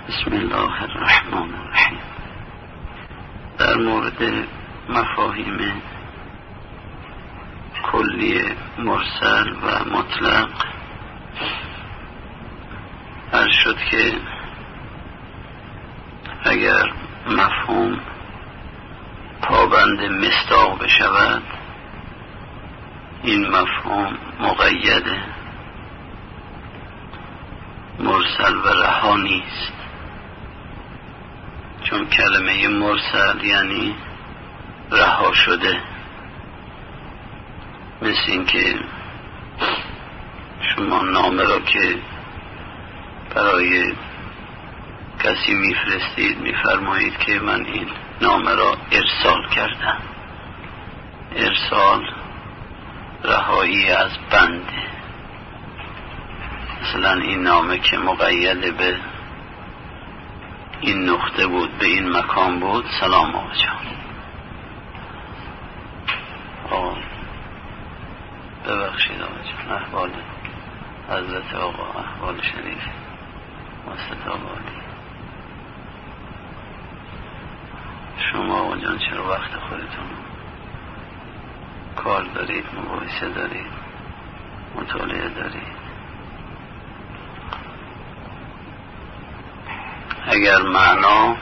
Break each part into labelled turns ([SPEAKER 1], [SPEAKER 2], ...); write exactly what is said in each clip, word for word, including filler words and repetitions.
[SPEAKER 1] بسم الله الرحمن الرحیم. در مورد مفاهیم کلی مرسل و مطلق عرض شد که اگر مفهوم پابند مصداق بشود این مفهوم مقیده، مرسل و رها نیست. چون کلمه مرسل یعنی رها شده، مثل این که شما نامه را که برای کسی میفرستید میفرمایید که من این نامه را ارسال کردم. ارسال رهایی از بنده. مثلا این نامه که مقید به این نقطه بود، به این مکان بود، سلام آقا جان، آقا ببخشید آقا جان، احوال حضرت آقا، احوال شریف واسط آقا، شما آقا جان چرا وقت خودتون کار دارید، مباحثه دارید، مطالعه دارید؟ اگر معنا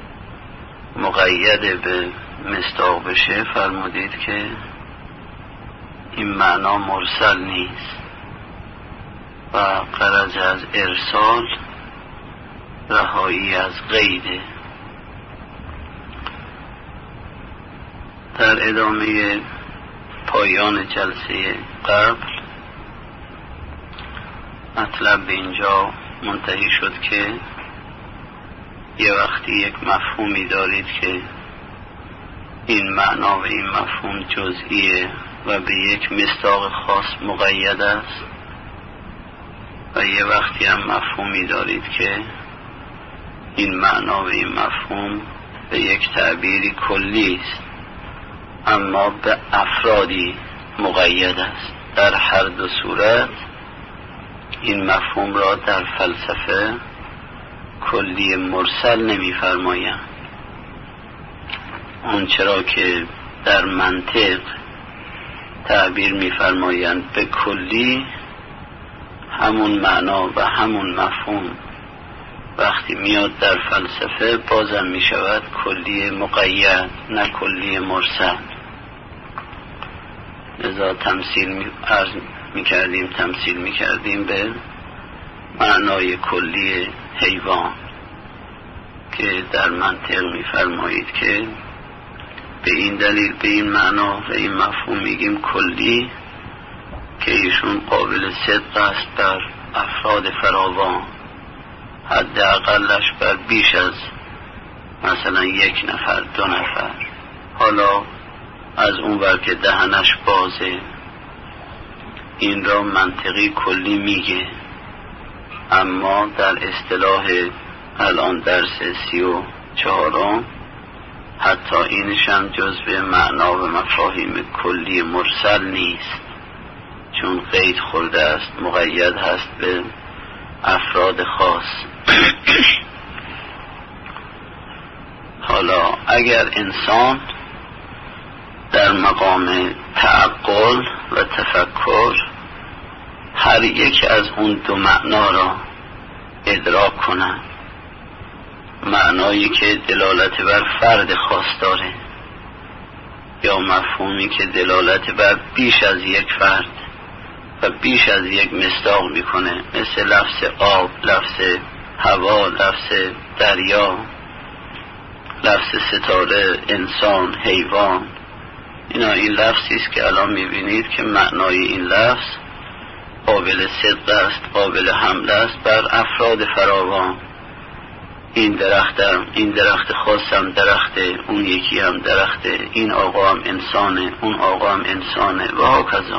[SPEAKER 1] مقید به مصداق بشه فرمودید که این معنا مرسل نیست و غرض از ارسال رهایی از قیده. در ادامه پایان جلسه قبل مطلب به اینجا منتهی شد که یه وقتی یک مفهومی دارید که این معنا و این مفهوم جزئیه و به یک مصداق خاص مقید است، و یه وقتی هم مفهومی دارید که این معنا و این مفهوم به یک تعبیری کلی است اما به افرادی مقید است. در هر دو صورت این مفهوم را در فلسفه کلی مرسل نمی فرمایند. اون چرا که در منطق تعبیر می فرمایند به کلی، همون معنا و همون مفهوم وقتی میاد در فلسفه بازم می شود کلی مقید، نه کلی مرسل. لذا تمثیل می عرض می کردیم تمثیل می کردیم به معنای کلی حیوان که در منطق می‌فرمایید که به این دلیل به این معنا و این مفهوم میگیم کلی که ایشون قابل صدق است بر افراد فراوان، حداقلش بر بیش از مثلا یک نفر دو نفر. حالا از اون ور که دهنش بازه این را منطقی کلی میگه، اما در اصطلاح الان درس سی و چهارم حتی اینشم جزو معنا و مفاهیم کلی مرسل نیست، چون قید خورده است، مقید هست به افراد خاص. حالا اگر انسان در مقام تعقل و تفکر هر یک از اون دو معنا را ادراک کنند، معنایی که دلالت بر فرد خاص داره یا مفهومی که دلالت بر بیش از یک فرد و بیش از یک مصداق میکنه، مثل لفظ آب، لفظ هوا، لفظ دریا، لفظ ستاره، انسان، حیوان. اینا این لفظی است که الان میبینید که معنای این لفظ قابل صدق است، قابل حمل است بر افراد فراوان. این درخت هم، این درخت خاص هم درخته، اون یکی هم درخته، این آقا هم انسانه، اون آقا هم انسانه و هاکذا.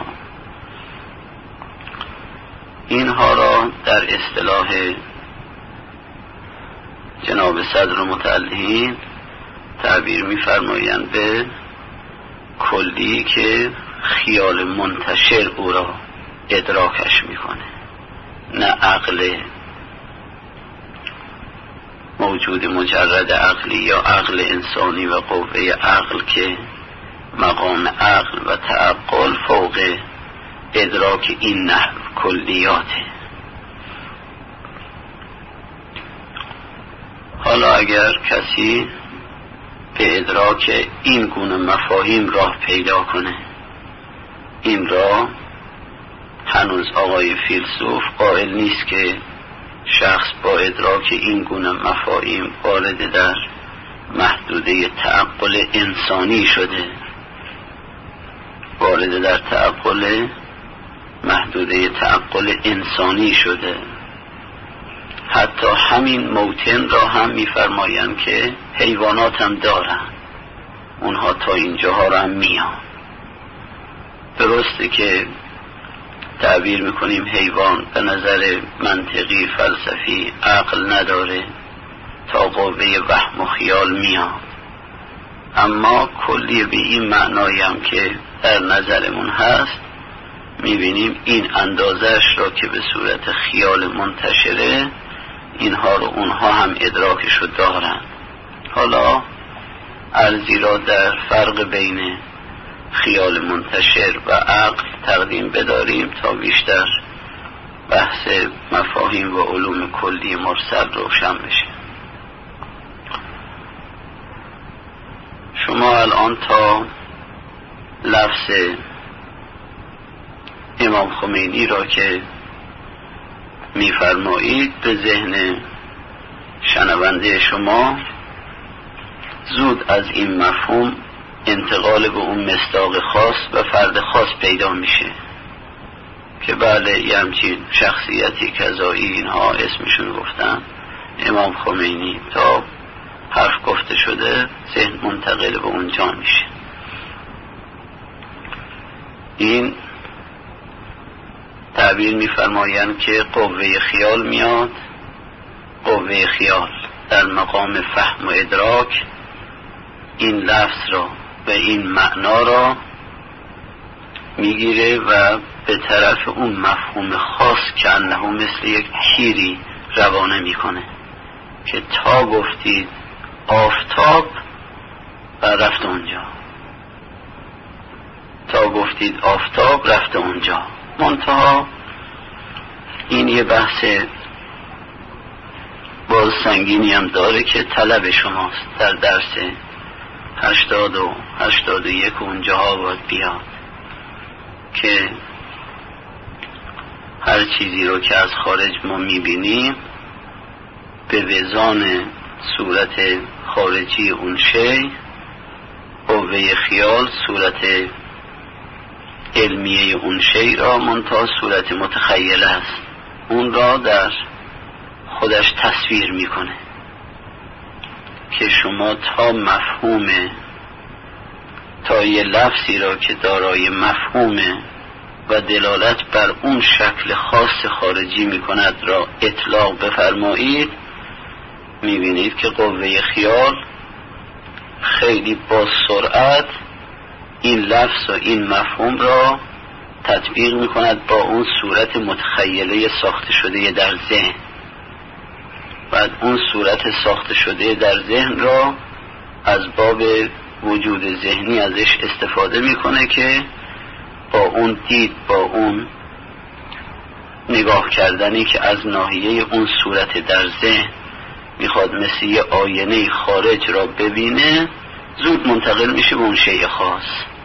[SPEAKER 1] اینها را در اصطلاح جناب صدر متعلین تعبیر می‌فرمایند به کلی که خیال منتشر او را ادراکش میکنه، نه عقل. موجود مجرد عقلی یا عقل انسانی و قوه عقل که مقام عقل و تعقل فوق ادراک این نحو کلیاته. حالا اگر کسی به ادراک این گونه مفاهیم راه پیدا کنه، این راه هنوز آقای فیلسوف قائل نیست که شخص با ادراک این گونه مفاهیم وارد در محدوده تعقل انسانی شده، وارد در تعقل محدوده تعقل انسانی شده. حتی همین موتن را هم می‌فرمایند که حیوانات هم دارن، اونها تا اینجاها را هم میان. درسته که تعبیر میکنیم حیوان به نظر منطقی فلسفی عقل نداره، تا قوه وهم و خیال میاد، اما کلی به این معنایی هم که در نظرمون هست میبینیم این اندازش را که به صورت خیال منتشره اینها رو اونها هم ادراکشو دارن. حالا ارزی را در فرق بین خیال منتشر و عقل تقدیم بداریم تا بیشتر بحث مفاهیم و علوم کلی مرسل روشن بشه. شما الان تا لفظ امام خمینی را که میفرمایید به ذهن شنونده شما زود از این مفهوم انتقال به اون مصداق خاص و فرد خاص پیدا میشه که بله یه همچین شخصیتی کذایی اینها اسمشون گفتن امام خمینی، تا حرف گفته شده ذهن منتقل به اونجا میشه. این تعبیر میفرمایند که قوه خیال میاد، قوه خیال در مقام فهم و ادراک این لفظ را و این معنا را میگیره و به طرف اون مفهوم خاص که انه مثل یک تیری روانه میکنه که تا گفتید آفتاب و رفت اونجا، تا گفتید آفتاب رفت اونجا. منتها این یه بحث باز سنگینی هم داره که طلب شماست در درس هشتاد و هشتاد و یک اونجاها باید بیاد که هر چیزی رو که از خارج ما میبینیم به وزان صورت خارجی اون شی، قوه خیال صورت علمیه اون شی را منتها صورت متخیل است، اون را در خودش تصویر میکنه که شما تا مفهوم تا یه لفظی را که دارای مفهومه و دلالت بر اون شکل خاص خارجی میکند را اطلاق بفرمایید، میبینید که قوه خیال خیلی با سرعت این لفظ و این مفهوم را تطبیق میکند با اون صورت متخیله ساخته شده در ذهن. بعد اون صورت ساخته شده در ذهن را از باب وجود ذهنی ازش استفاده میکنه که با اون دید، با اون نگاه کردنی که از ناحیه اون صورت در ذهن میخواد مثل یه آینه خارج را ببینه، زود منتقل میشه به اون شیء خاص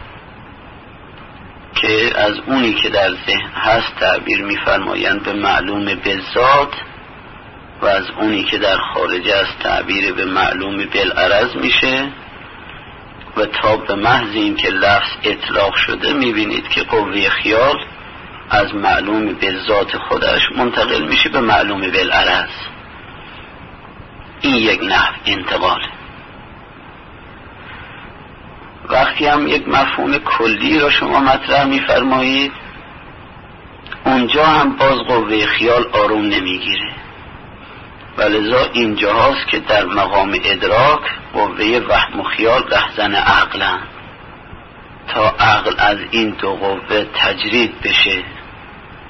[SPEAKER 1] که از اونی که در ذهن هست تعبیر میفرمایند به معلوم به ذات و از اونی که در خارج است تعبیر به معلوم بالعرض میشه و تا به محض این که لفظ اطلاق شده میبینید که قوه خیال از معلوم به ذات خودش منتقل میشه به معلوم بالعرض. این یک نحو انتقاله. وقتی هم یک مفهوم کلی را شما مطرح میفرمایید، اونجا هم باز قوه خیال آروم نمیگیره و لذا اینجا هاست که در مقام ادراک قوه وهم و خیال رهزن عقلن تا عقل از این دو قوه تجرید بشه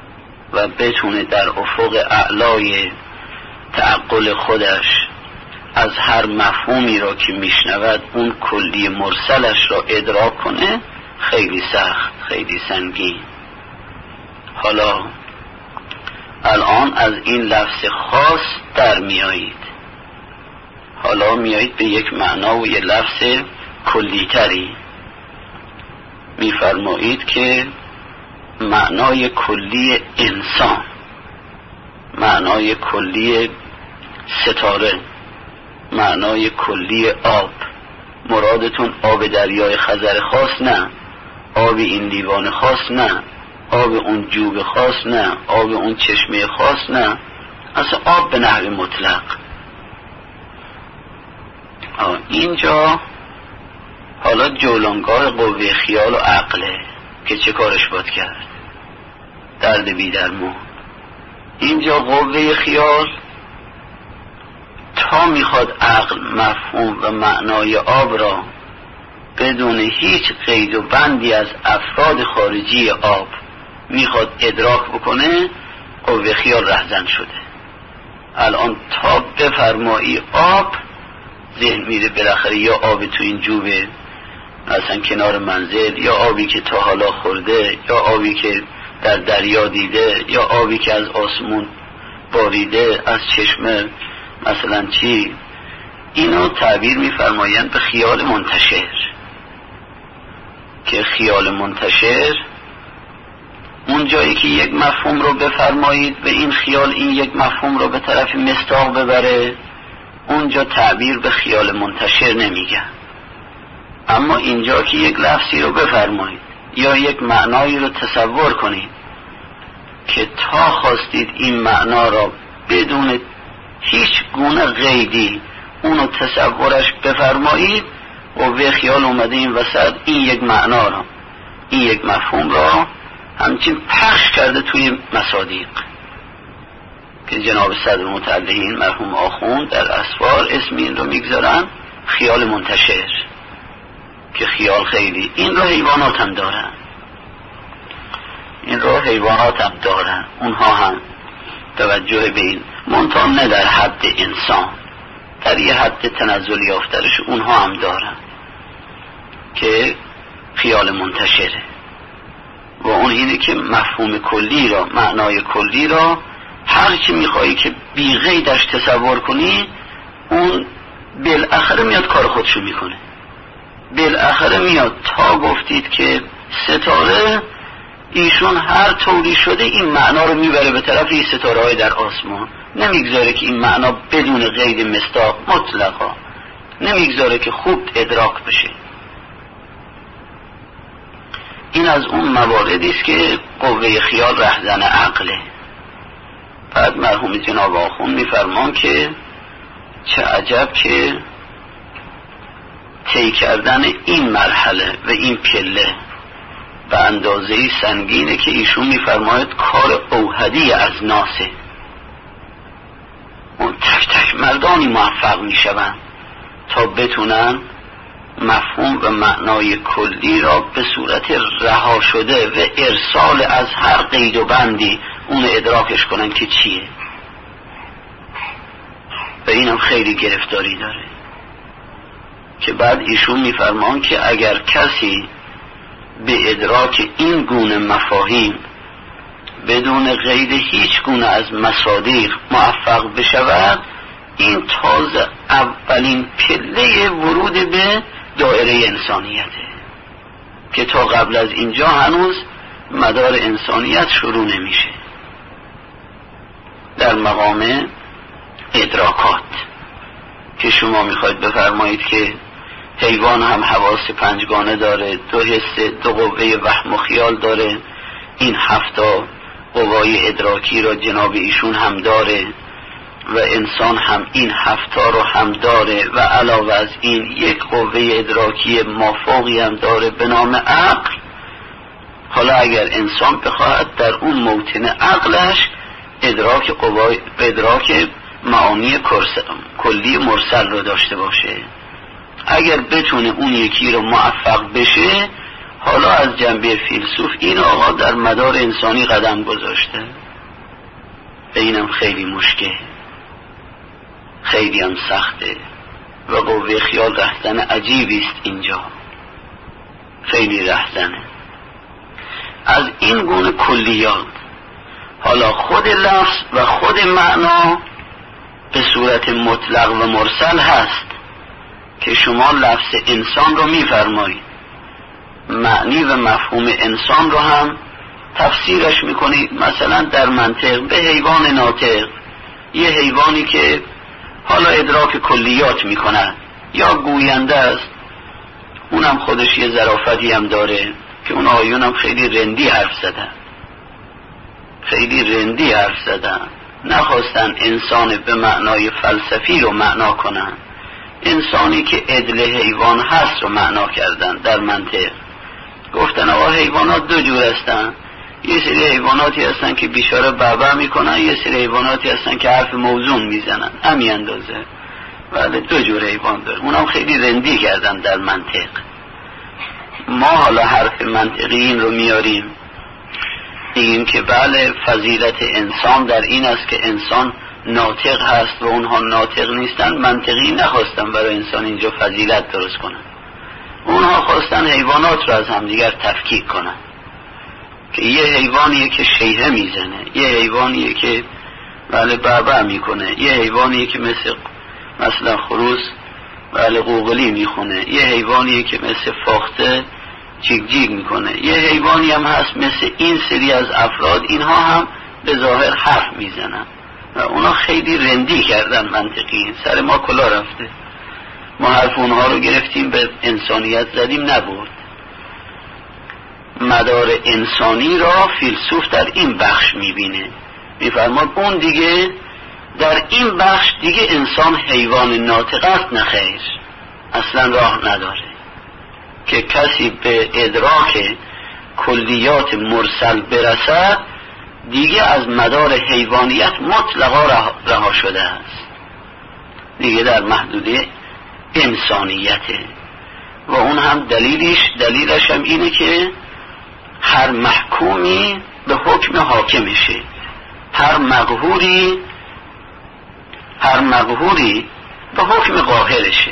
[SPEAKER 1] و بتونه در افق اعلای تعقل خودش از هر مفهومی را که میشنود اون کلی مرسلش را ادراک کنه خیلی سخت، خیلی سنگین. حالا الان از این لفظ خاص در میایید، حالا میایید به یک معنا و یک لفظ کلیتری. میفرمایید که معنای کلی انسان، معنای کلی ستاره، معنای کلی آب. مرادتون آب دریای خزر خاص نه، آب این لیوان خاص نه، آب اون جوب خاص نه، آب اون چشمه خاص نه، اصلا آب به نحو مطلق. اینجا حالا جولانگاه قوه خیال و عقله که چه کارش باید کرد، درد بی درمان. اینجا قوه خیال تا میخواد عقل مفهوم و معنای آب را بدون هیچ قید و بندی از افراد خارجی آب میخواد ادراک بکنه، قوه خیال رهزن شده. الان تا بفرمایی آب، ذهن میره بالاخره یا آب تو این جوبه مثلا کنار منزل، یا آبی که تا حالا خورده، یا آبی که در دریا دیده، یا آبی که از آسمون باریده، از چشمه مثلا چی. اینو تعبیر میفرمایند به خیال منتشر، که خیال منتشر اون جایی که یک مفهوم رو بفرمایید به این خیال این یک مفهوم رو به طرف مصداق ببره، اونجا تعبیر به خیال منتشر نمیگن. اما اینجا که یک لفظی رو بفرمایید یا یک معنایی رو تصور کنید که تا خواستید این معنا را بدون هیچ گونه قیدی اونو تصورش بفرمایید، و به خیال اومده این وسط این یک معنا را، این یک مفهوم را همچین پخش کرده توی مصادیق که جناب صدر متعلقین مرحوم آخوند در اسفار اسم این رو میگذارن خیال منتشر. که خیال خیلی این رو حیوانات هم دارن، این رو حیوانات هم دارن، اونها هم توجه به این منتها نه در حد انسان، در یه حد تنزل یافترش اونها هم دارن که خیال منتشره. و اون اینه که مفهوم کلی را، معنای کلی را هر چی میخوایی که بی قیدش تصور کنی، اون بالاخره میاد کار خودشو میکنه. بالاخره میاد تا گفتید که ستاره، ایشون هر طوری شده این معنا رو میبره به طرف این ستاره های در آسمان، نمیگذاره که این معنا بدون قید مصداق مطلقا، نمیگذاره که خوب ادراک بشه. این از اون مواردی است که قوه خیال رهزن عقله. بعد مرحوم جناب آخوند میفرمان که چه عجب که طی کردن این مرحله و این پله به اندازه‌ای سنگینه که ایشون میفرماید کار اوحدی از ناسه. اون تک تک مردانی موفق میشوند تا بتونن مفهوم و معنای کلی را به صورت رها شده و ارسال از هر قید و بندی اون ادراکش کنن که چیه. و اینم خیلی گرفتاری داره که بعد ایشون میفرمان که اگر کسی به ادراک این گونه مفاهیم بدون قید هیچ گونه از مصادیق موفق بشود، این تازه اولین پله ورود به دایره انسانیته که تا قبل از اینجا هنوز مدار انسانیت شروع نمیشه. در مقام ادراکات که شما میخواید بفرمایید که حیوان هم حواس پنجگانه داره، دو حس، دو قوه وهم و خیال داره، این هفتا قوای ادراکی را جناب ایشون هم داره و انسان هم این هفتا رو هم داره و علاوه از این یک قوه ادراکی مافوقی هم داره به نام عقل. حالا اگر انسان بخواهد در اون موطن عقلش ادراک قوای ادراک معانی کلی مرسل رو داشته باشه، اگر بتونه اون یکی رو موفق بشه، حالا از جنبه فیلسوف این آقا در مدار انسانی قدم گذاشته. به اینم خیلی مشکل. خیلی هم سخته و قوه خیال رهزن عجیبی است اینجا، خیلی رهزنه. از این گونه کلیات حالا خود لفظ و خود معنا به صورت مطلق و مرسل هست که شما لفظ انسان رو میفرمایید، معنی و مفهوم انسان رو هم تفسیرش میکنید. مثلا در منطق به حیوان ناطق، یه حیوانی که حالا ادراک کلیات میکند یا گوینده است، اونم خودش یه ظرافتی هم داره که اون آیون هم خیلی رندی حرف زدن، خیلی رندی حرف زدن، نخواستن انسان به معنای فلسفی رو معنا کنن، انسانی که عدل حیوان هست رو معنا کردن. در منطق گفتن آقا حیوانات دو جور هستن، یه سری حیواناتی هستن که بیچاره بابا میکنن، یه سری حیواناتی هستن که حرف موزون میزنن، همین اندازه، ولی دو جور حیوان داره. اونم خیلی رندی کردن در منطق. ما حالا حرف منطقی این رو میاریم، میگیم که بله فضیلت انسان در این است که انسان ناطق هست و اونها ناطق نیستن. منطقی نخواستن برای انسان اینجا فضیلت درست کنن، اونها خواستن حیوانات رو از همدیگر تفکیک کنن، که یه حیوانیه که شیهه میزنه، یه حیوانیه که بله بابا میکنه، یه حیوانیه که مثل مثلا خروس بله قوقلی میخونه، یه حیوانیه که مثل فاخته جیگ جیگ میکنه، یه حیوانی هم هست مثل این سری از افراد، اینها هم به ظاهر حرف میزنن و اونا خیلی رندی کردن منطقی. سر ما کلا رفته، ما حرف اونها رو گرفتیم به انسانیت زدیم، نبرد. مدار انسانی را فیلسوف در این بخش میبینه، میفرماد اون دیگه در این بخش دیگه انسان حیوان ناطق است، نخیر، اصلا راه نداره که کسی به ادراک کلیات مرسل برسد، دیگه از مدار حیوانیت مطلقا رها شده است، دیگه در محدوده انسانیته. و اون هم دلیلش دلیلش هم اینه که هر محکومی به حکم حاکمشه، هر مقهوری هر مقهوری به حکم قاهرشه.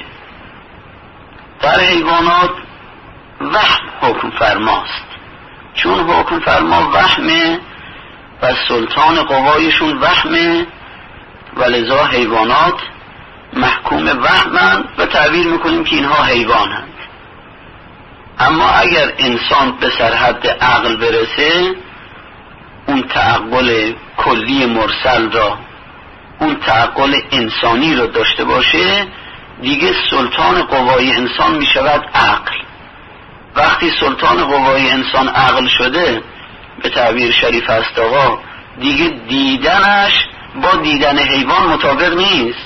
[SPEAKER 1] در حیوانات وهم حکم فرماست، چون حکم فرما وهمه و سلطان قوایشون وهمه و لذا حیوانات محکوم وهمند و تعبیر میکنیم که اینها حیوانند. اما اگر انسان به سرحد عقل برسه، اون تعقل کلی مرسل را، اون تعقل انسانی رو داشته باشه، دیگه سلطان قوای انسان می شود عقل. وقتی سلطان قوای انسان عقل شده، به تعبیر شریف است آقا، دیگه دیدنش با دیدن حیوان مطابق نیست.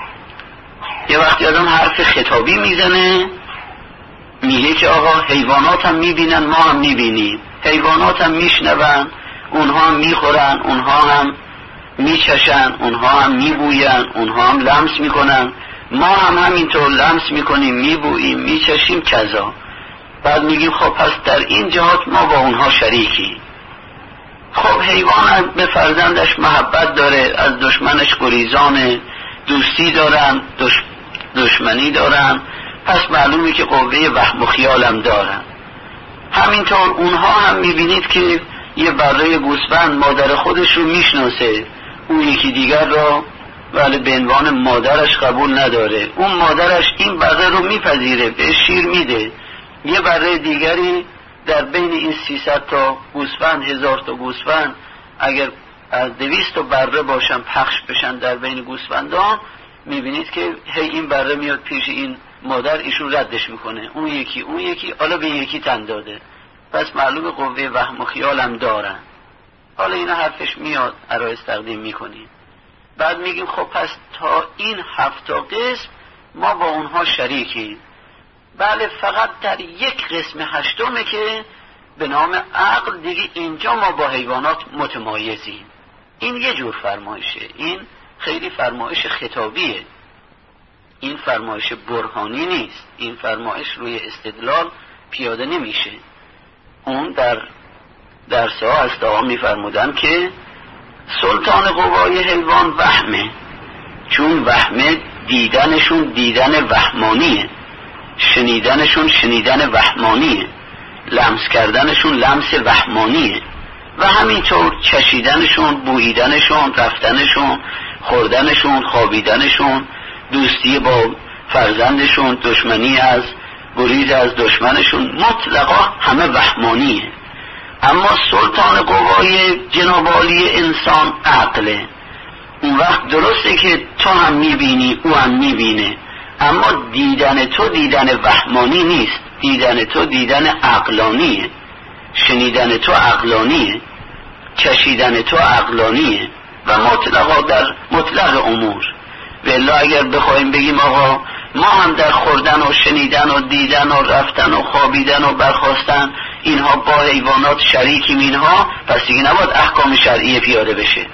[SPEAKER 1] یه وقتی آدم حرف خطابی میزنه، میگه که آقا حیوانات هم میبینن، ما هم میبینیم، حیوانات هم میشنون، اونها هم میخورن، اونها هم میچشن، اونها هم میبوین، اونها هم لمس میکنن، ما هم همینطور لمس میکنیم، میبوییم، میچشیم کذا. بعد میگیم خب پس در این جهات ما با اونها شریکی. خب حیوان به فرزندش محبت داره، از دشمنش گریزانه، دوستی دارن، دش... دشمنی دارن، پس معلومه که قوه وهم و خیالم دارن. همینطور اونها هم میبینید که یه بره گوسفند مادر خودش رو میشناسه، اون یکی دیگر را ولی به عنوان مادرش قبول نداره، اون مادرش این بره رو میپذیره، به شیر میده. یه بره دیگری در بین این سیصد تا گوسفند، هزار تا گوسفند، اگر از دویست تا بره باشن پخش بشن در بین گوسفندان، میبینید که هی این بره میاد پیش این مادر، ایشون ردش میکنه، اون یکی اون یکی حالا به یکی تن داده، پس معلوم قوه وهم و خیالم دارن. حالا اینا حرفش میاد، عرایض تقدیم میکنیم. بعد میگیم خب پس تا این هفتا قسم ما با اونها شریکیم. بله فقط در یک قسم هشتمه که به نام عقل، دیگه اینجا ما با حیوانات متمایزیم. این یه جور فرمایشه، این خیلی فرمایش خطابیه، این فرمایش برهانی نیست، این فرمایش روی استدلال پیاده نمیشه. اون در درس ها از دعا میفرمودن که سلطان قوای حیوان وهمه، چون وهمه دیدنشون دیدن وهمانیه، شنیدنشون شنیدن وهمانیه، لمس کردنشون لمس وهمانیه و همینطور چشیدنشون، بوییدنشون، رفتنشون، خوردنشون، خوابیدنشون، دوستی با فرزندشون، دشمنی از گریز از دشمنشون، مطلقا همه وهمانیه. اما سلطان قوای جناب عالی انسان عقله. اون وقت درسته که تو هم میبینی او هم میبینه، اما دیدن تو دیدن وهمانی نیست، دیدن تو دیدن عقلانیه، شنیدن تو عقلانیه، چشیدن تو عقلانیه و مطلقا در مطلق امور. والا اگر بخوایم بگیم آقا ما هم در خوردن و شنیدن و دیدن و رفتن و خوابیدن و برخاستن اینها با حیوانات شریکیم اینها، پس دیگه نباید احکام شرعی پیاده بشه.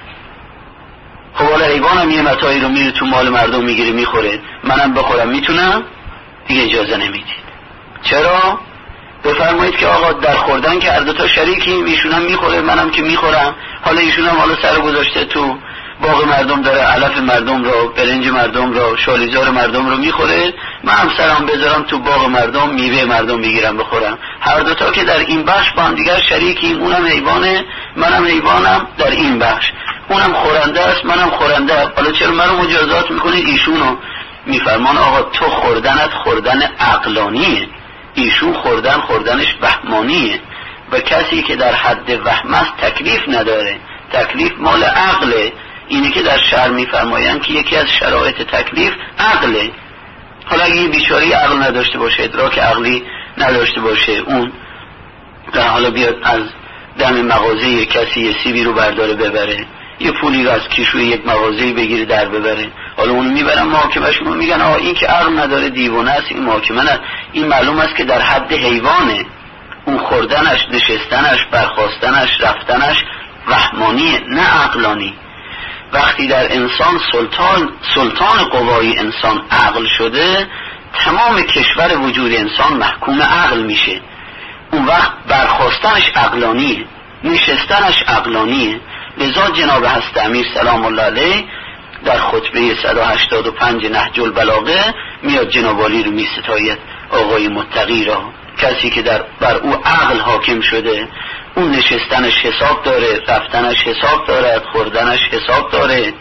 [SPEAKER 1] خب حالا حیوانم یه متاعی رو میره تو مال مردم میگیره میخوره، منم بخورم میتونم؟ دیگه اجازه نمیدید. چرا؟ بفرمایید که آقا در خوردن که هر دو تا شریکیم، ایشونم میخوره منم که میخورم، حالا ایشونم حالا سر گذاشته تو باغ مردم داره علف مردم رو، برنج مردم رو، شالیزار مردم رو میخوره، من هم سرم بذارم تو باغ مردم میوه مردم بگیرم بخورم. هر دوتا که در این بخش با هم دیگر شریکیم، اونم حیوانه منم حیوانم در این بخش، اونم خورنده است منم خورنده. حالا چرا منو مجازات میکنید ایشونو؟ میفرمان آقا تو خوردنت خوردن عقلانیه، ایشون خوردن خوردنش وهمانیه و کسی که در حد وهم است تکلیف نداره، تکلیف مال عقله. اینی که در شرع میفرمایند که یکی از شرایط تکلیف عقله. حالا اگه یه بیچاره عقل نداشته باشه، ادراک عقلی نداشته باشه، اون در حالا بیاد از دم مغازه کسی یه سیبی رو برداره ببره، یه پولی رو از کیشوی یک مغازه بگیره در ببره، حالا اونو میبرن محاکمش میگن آقا این که عقل نداره دیوانه است، این محاکمه نه. این معلوم است که در حد حیوانه، اون خوردنش، نشستنش، برخاستنش، رفتنش وهمانیه نه عقلانی. وقتی در انسان سلطان سلطان قوای انسان عقل شده، تمام کشور وجود انسان محکوم عقل میشه. اون وقت برخاستنش عقلانیه، نشستنش عقلانیه. لذا جناب حضرت امیر سلام الله علیه در خطبه صد و هشتاد و پنج نهج البلاغه میاد جناب عالی رو میستاید، آقای متقی را، کسی که در بر او عقل حاکم شده، اون نشستنش حساب داره، رفتنش حساب داره، خوردنش حساب داره،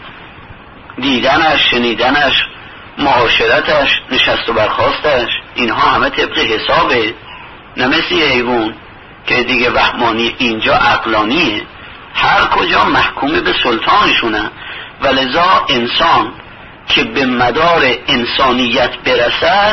[SPEAKER 1] دیدنش، شنیدنش، معاشرتش، نشست و برخاستش، اینها همه طبق حسابه، نه مثل حیوان که دیگه وهمانی، اینجا عقلانیه. هر کجا محکوم به سلطانشونه. ولذا انسان که به مدار انسانیت برسد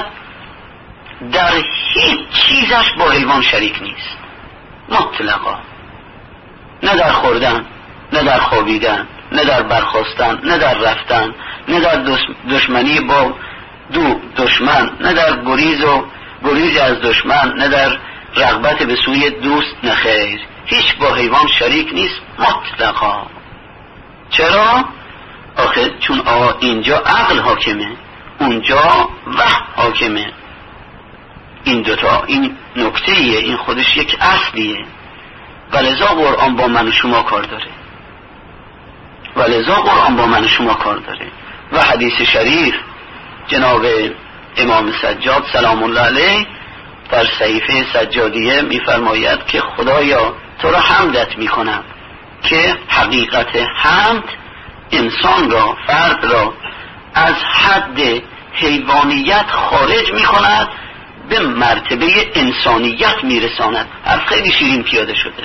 [SPEAKER 1] در هیچ چیزش با حیوان شریک نیست، مطلقا، نه در خوردن، نه در خوابیدن، نه در برخاستن، نه در رفتن، نه در دشمنی با دو دشمن، نه در گریز و گریز از دشمن، نه در رغبت به سوی دوست، نه خیر، هیچ با حیوان شریک نیست مطلقا. چرا؟ آخه چون آقا اینجا عقل حاکمه، اونجا وهم حاکمه. این دوتا این نکتهیه، این خودش یک اصلیه. ولذا قرآن با من و شما کار داره، ولذا قرآن با من و شما کار داره. و حدیث شریف جناب امام سجاد سلام الله علیه در صحیفه سجادیه میفرماید که خدایا تو را حمدت میکنم که حقیقت حمد انسان را، فرد را از حد حیوانیت خارج میکند، به مرتبه انسانیت میرساند. حرف خیلی شیرین پیاده شده.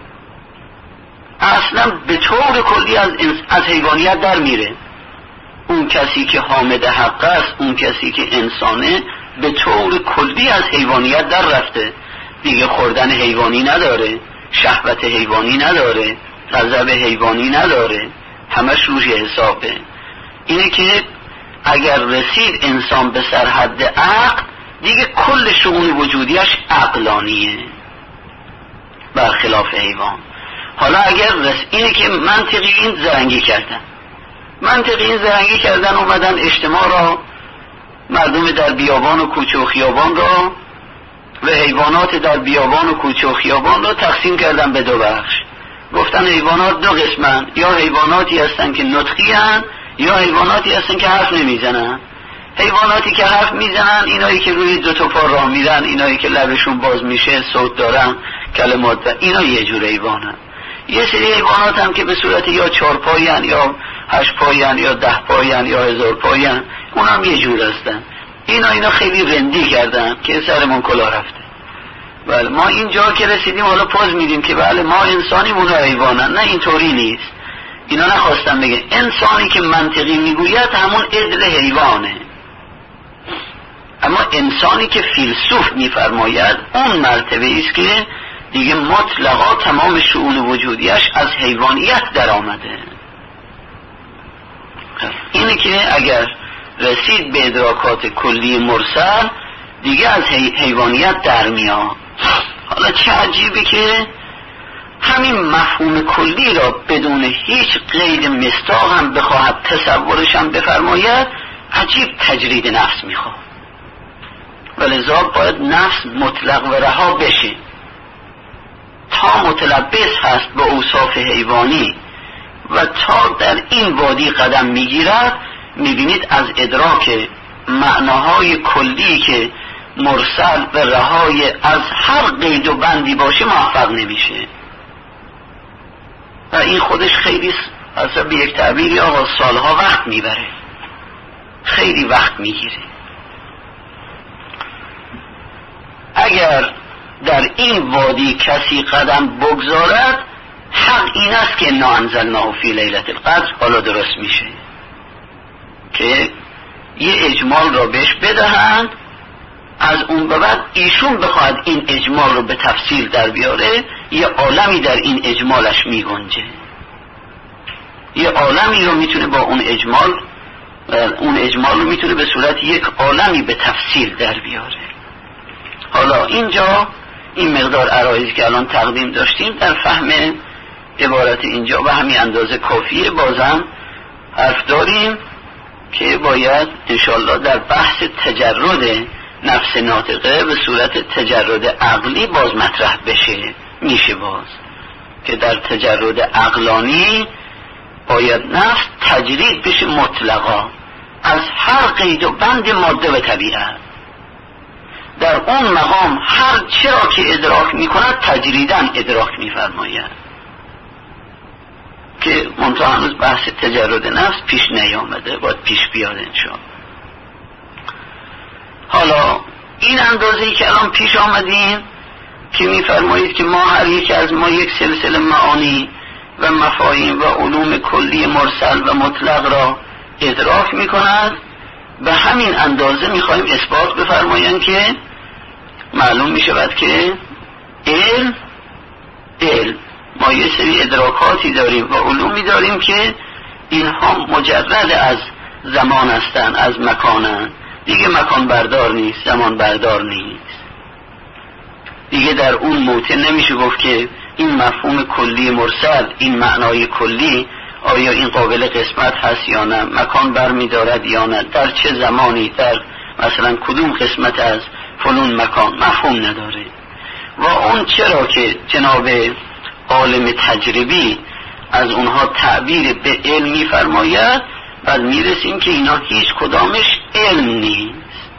[SPEAKER 1] اصلا به طور کلی از, از حیوانیت در میره. اون کسی که حامد حق است، اون کسی که انسانه، به طور کلی از حیوانیت در رفته. دیگه خوردن حیوانی نداره، شهوت حیوانی نداره، غضب حیوانی نداره، همش روش حسابه. اینه که اگر رسید انسان به سرحد عقل، دیگه کل شؤون وجودیش عقلانیه برخلاف حیوان. حالا اگر رس... اینه که منطقی این زرنگی کردن، منطقی این زرنگی کردن اومدن اجتماع را، مردم در بیابان و کوچه و خیابان را و حیوانات در بیابان و کوچه و خیابان را تقسیم کردن به دو بخش. گفتن حیوانات دو قسمن، یا حیواناتی هستن که نطقی هن، یا حیواناتی هستن که حرف نمیزنن. حیواناتی که حرف میزنن اینایی که روی دو تا پا راه میرن، اینایی که لبشون باز میشه صوت دارن، کلمات دارن، اینا یه جور حیوانن. یه سری حیوانات هم که به صورت یا چهار پایین یا هشت پایین یا ده پایین یا هزار پایین، اون هم یه جور هستن. اینا اینا خیلی رندی کردن که سرمون کلا رفته. بله ما اینجا که رسیدیم حالا پوز میدیم که بله ما انسانی مونه حیوانن. نه اینطوری نیست. اینا نخواستم بگه انسانی که منطقی میگوید همون عدل حیوانه، اما انسانی که فیلسوف میفرماید اون مرتبه است که دیگه مطلقا تمام شؤون وجودیش از حیوانیت در آمده. اینه که اگر رسید به ادراکات کلی مرسل دیگه از حیوانیت در میاد. حالا چه عجیبه که همین مفهوم کلی را بدون هیچ قید مصداق هم بخواهد تصورش هم بفرماید، عجیب تجرید نفس میخواد. ولذا باید نفس مطلق و رها بشه. تا متلبس هست با اوصاف حیوانی و تا در این وادی قدم میگیرد، میبینید از ادراک معناهای کلی که مرسل و رهای از هر قید و بندی باشه موفق نمیشه. و این خودش خیلی اصلا به یک تعبیری آقا سالها وقت میبره، خیلی وقت میگیره. اگر در این وادی کسی قدم بگذارد، حق این است که انا انزلناه فی لیلة القدر حالا درست میشه که یه اجمال را بهش بدهند، از اون به بعد ایشون بخواهد این اجمال رو به تفصیل در بیاره، یه عالمی در این اجمالش میگنجه، یه عالمی رو میتونه با اون اجمال اون اجمال رو میتونه به صورت یک عالمی به تفصیل در بیاره. حالا اینجا این مقدار عرایضی که الان تقدیم داشتیم در فهم عبارت اینجا به همین اندازه کافیه. بازم حرف داریم که باید انشالله در بحث تجرد نفس ناطقه به صورت تجرد عقلی باز مطرح بشه. میشه باز که در تجرد عقلانی باید نفس تجرید بشه مطلقا از هر قید و بند ماده و طبیعت. در اون مقام هر چرا که ادراک میکند تجریداً ادراک میفرماید که منتها هنوز بحث تجرد نفس پیش نیامده، باید پیش بیاد انشاءالله. حالا این اندازه‌ای که الان پیش آمدیم که میفرمایید که ما هر یک از ما یک سلسله معانی و مفاهیم و علوم کلی مرسل و مطلق را ادراک میکند، به همین اندازه میخوایم اثبات بفرمایند که معلوم میشود که علم علم ما یه سری ادراکاتی داریم و علومی داریم که اینها مجرد از زمان هستند، از مکانند، دیگه مکان بردار نیست، زمان بردار نیست. دیگه در اون موطن نمیشه گفت که این مفهوم کلی مرسل، این معنای کلی آیا این قابل قسمت هست یا نه، مکان بر می دارد یا نه، در چه زمانی، در مثلا کدوم قسمت از فلون مکان، مفهوم نداره. و اون چرا که جناب عالم تجربی از اونها تعبیر به علم می فرماید، بعد می رسیم که اینا هیچ کدامش علم نیست.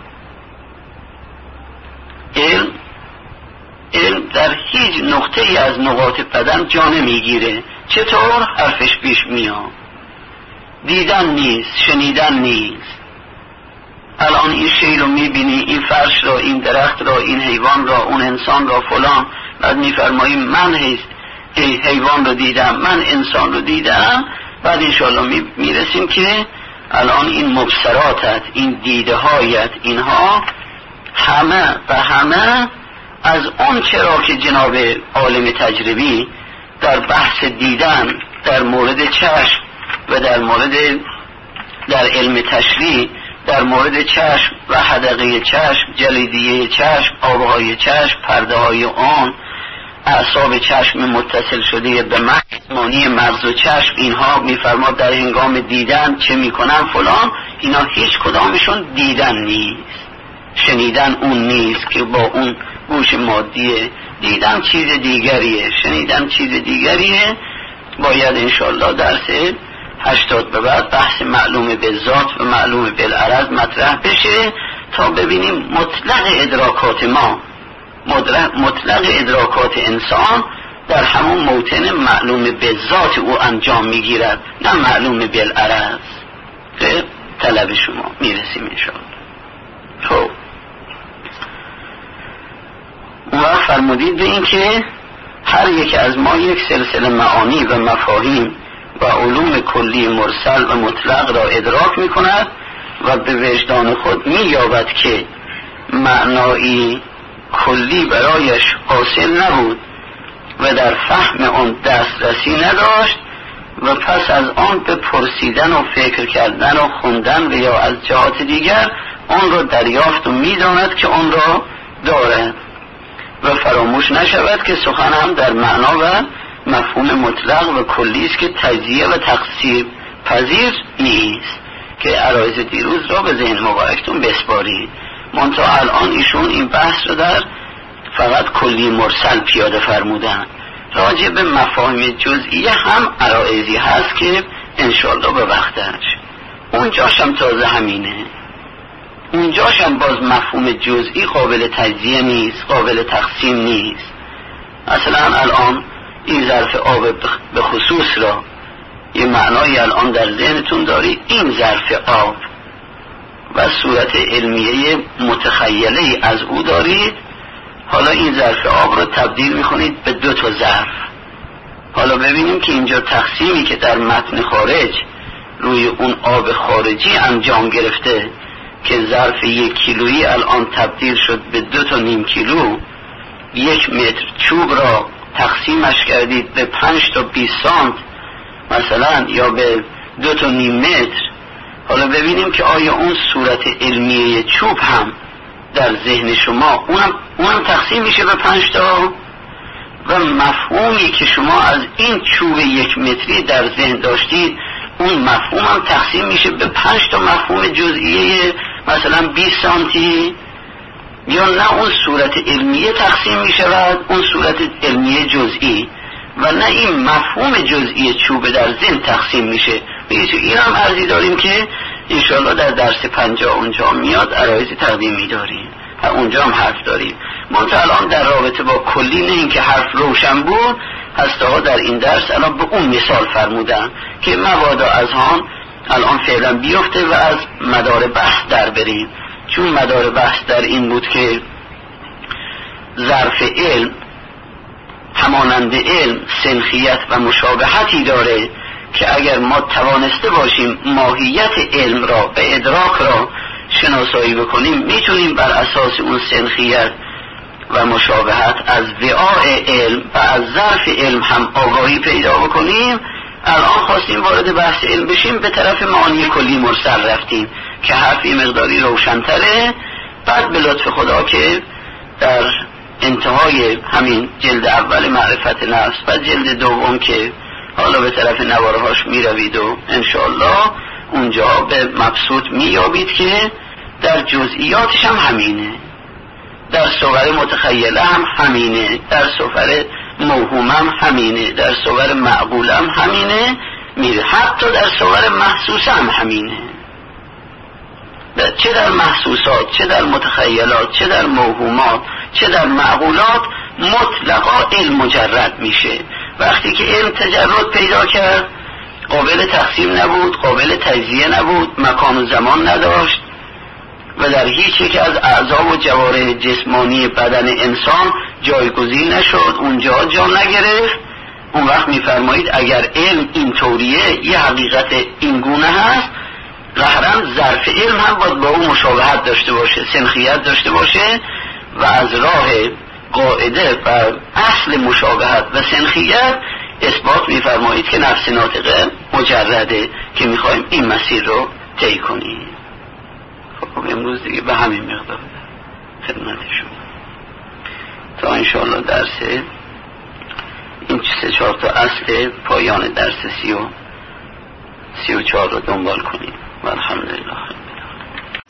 [SPEAKER 1] علم علم در هیچ نقطه ای از نقاط بدن جا نمیگیره. چطور؟ حرفش پیش میاد. دیدن نیست، شنیدن نیست. الان این شی رو میبینی، این فرش را، این درخت را، این حیوان را، اون انسان را، فلان، بعد میفرمایی من ای حیوان رو دیدم، من انسان رو دیدم. بعد انشاءالله میرسیم که الان این مبصراتت، این دیده هایت، اینها همه و همه از اون چرا که جناب عالم تجربی در بحث دیدن در مورد چشم و در مورد در علم تشریح در مورد چشم و حدقه چشم، جلیدیه چشم، آبهای چشم، پرده های آن، اعصاب چشم متصل شده به معنی مغز و چشم، اینها میفرماد در هنگام دیدن چه میکنن فلان، اینا هیچ کدامشون دیدن نیست. شنیدن اون نیست که با اون گوش مادیه، دیدن چیز دیگریه، شنیدن چیز دیگریه. باید انشالله درس هشتاد به بعد بحث معلوم به ذات و معلوم بالعرض مطرح بشه تا ببینیم مطلق ادراکات ما، مطلق ادراکات انسان در همون موطن معلوم به ذات او انجام میگیرد، نه معلوم بالعرض. به طلب شما میرسیم انشاءالله. خب و فرمودید به این که هر یک از ما یک سلسله معانی و مفاهیم و علوم کلی مرسل و مطلق را ادراک می کند و به وجدان خود می یابد که معنایی کلی برایش حاصل نبود و در فهم آن دسترسی نداشت و پس از آن به پرسیدن و فکر کردن و خوندن و یا از جهات دیگر آن را دریافت و می داند که آن را دارد و فراموش نشود که سخن هم در معنا و مفهوم مطلق و کلی است که تجزیه و تقسیم پذیر نیست که عرایض دیروز را به ذهن مبارکتون بسپارید. منتها الان ایشون این بحث رو در فقط کلی مرسل پیاده فرمودن. راجع به مفاهیم جزئیه هم عرایضی هست که انشالله به وقتش، اونجاشم تازه همینه، اونجاشم باز مفهوم جزئی قابل تجزیه نیست، قابل تقسیم نیست. مثلا الان این ظرف آب به خصوص را یه معنایی الان در ذهنتون داری، این ظرف آب و صورت علمیه متخیله از او دارید. حالا این ظرف آب را تبدیل میکنید به دو تا ظرف. حالا ببینیم که اینجا تقسیمی که در متن خارج روی اون آب خارجی انجام گرفته که ظرف یک کیلویی الان تبدیل شد به دو تا نیم کیلو، یک متر چوب را تقسیمش کردید به پنج تا بیست سانت مثلا یا به دو تا نیم متر. حالا ببینیم که آیا اون صورت علمیه چوب هم در ذهن شما اونم, اونم تقسیم میشه به پنج تا و مفهومی که شما از این چوب یک متری در ذهن داشتید اون مفهوم هم تقسیم میشه به پنج تا مفهوم جزئیه مثلا بیست سانتی، یا نه اون صورت علمیه تقسیم میشود اون صورت علمیه جزئی و نه این مفهوم جزئی چوب در ذهن تقسیم میشه. این هم عرضی داریم که انشاءالله در درس پنجاه اونجا میاد عرایزی تقدیم میداریم و اونجا هم حرف داریم. منتها الان در رابطه با کلی نه این که حرف روشن بود، هسته ها در این درس الان به اون مثال فرمودن که مبادا از هان الان فعلا بیفته و از مدار بحث در بریم، چون مدار بحث در این بود که ظرف علم همانند علم سنخیت و مشابهتی داره که اگر ما توانسته باشیم ماهیت علم را به ادراک را شناسایی بکنیم میتونیم بر اساس اون سنخیت و مشابهت از وعاء علم و از ظرف علم هم آگاهی پیدا بکنیم. الان خواستیم وارد بحث علم بشیم، به طرف معانی کلی مرسل رفتیم که حرفی مقداری روشن‌تره. بعد به لطف خدا که در انتهای همین جلد اول معرفت نفس و جلد دوم که حالا به طرف نوارهاش می روید و انشاءالله اونجا به مبسوط می یابید که در جزئیاتش هم همینه، در صور متخیله هم همینه، در صور موهوم هم همینه، در صور معقول هم همینه، میره حتی در صور محسوس هم همینه. چه در محسوسات، چه در متخیلات، چه در موهومات، چه در معقولات مطلقا علم مجرد میشه. وقتی که علم تجرد پیدا کرد قابل تقسیم نبود، قابل تجزیه نبود، مکان و زمان نداشت و در هیچ یک از اعضا و جوارح جسمانی بدن انسان جایگزین نشد، اونجا جا نگرفت. اون وقت میفرمایید اگر علم این طوریه، یه حقیقت این گونه هست، ظاهراً ظرف علم هم باید با اون مشابهت داشته باشه، سنخیت داشته باشه و از راه قاعده و اصل مشابهت و سنخیت اثبات میفرمایید که نفس ناطقه مجرده که میخوایم این مسیر رو طی کنیم. خب امروز دیگه به همین مقدار خدمت شما تا انشاءالله درس این سه چهار تا اصل پایان درس سی و سی و چهار رو دنبال کنیم و الحمدلله.